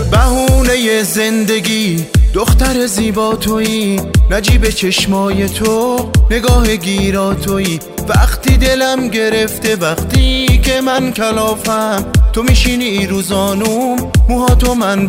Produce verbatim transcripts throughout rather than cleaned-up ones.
بهونه زندگی دختر زیبا تویی، نجیب چشمای تو نگاه گیرا تویی. وقتی دلم گرفته، وقتی که من کلافم، تو میشینی رو زانوم، موهاتو من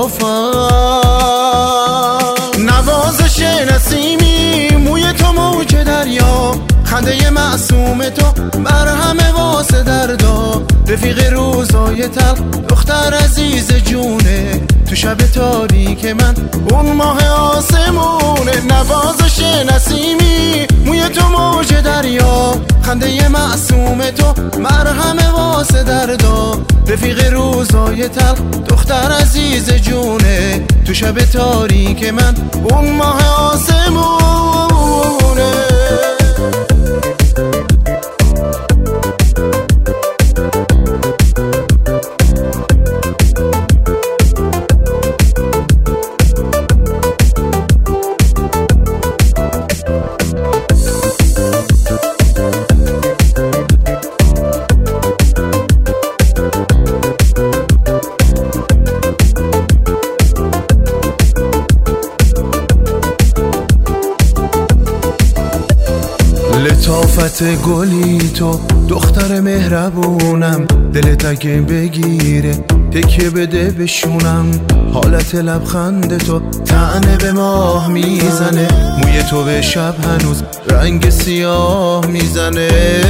ببافم. نوازش نسیمی، موی تو موج دریا، خنده معصوم تو مرهم واسه دردا. رفیق روزای تلخ دختر عزیز جونه، تو شب تاریک من اون ماه آسمونه. نوازش نسیمی، موی تو موج دریا، خنده معصوم تو مرهم واسه دردا. رفیق روزای تلخ دختر عزیز جونه، تو شب تاریک من اون ماه آسمونه. لطافت گلی تو دختر مهربونم، دلت اگه بگیره تکیه بده بشونم. حالت لبخند تو طعنه به ماه میزنه، موی تو به شب هنوز رنگ سیاه میزنه.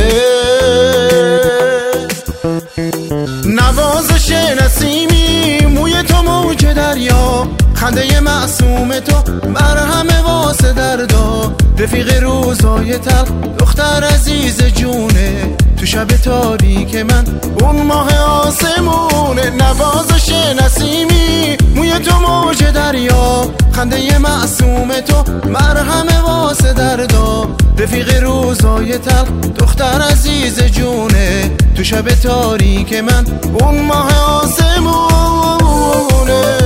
نوازش نسیمی، موی تو موج دریا، خنده معصوم تو مرهم واسه دردا. رفیق روزای تلخ دختر عزیز جونه، تو شب تاریک من اون ماه آسمونه. نوازش نسیمی، موی تو موج دریا، خنده معصوم تو مرهم واسه دردا. رفیق روزای تلخ دختر عزیز جونه، تو شب تاریک من اون ماه آسمونه.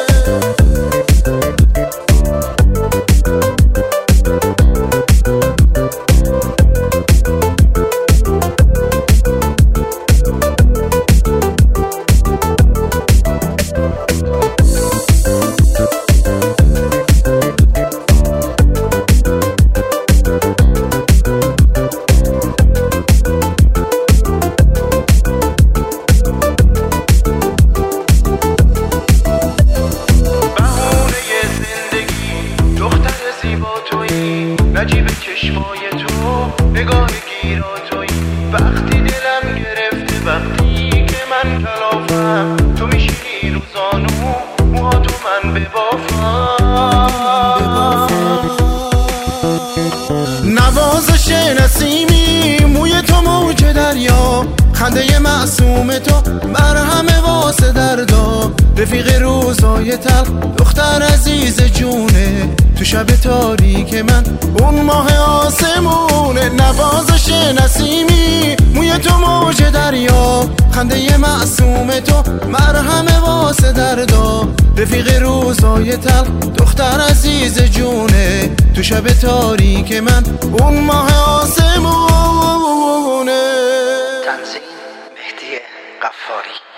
نجیب چشمای تو نگاه گیرا تویی. وقتی دلم گرفته، وقتی که من کلافم، تو میشینی رو زانو، موهاتو من ببافم. نوازش نسیمی، موی تو موج دریا، خنده معصوم تو مرهم واسه دردا. رفیق روزای تلخ دختر عزیز جونه، تو شب تاریک من اون ماه آسمونه. نوازش نسیمی، موی تو موج دریا، خنده معصوم تو مرهم واسه دردا. رفیق روزای تلخ دختر عزیز جونه، تو شب تاریک من اون ماه آسمونه. تنظیم مهدی قفاری.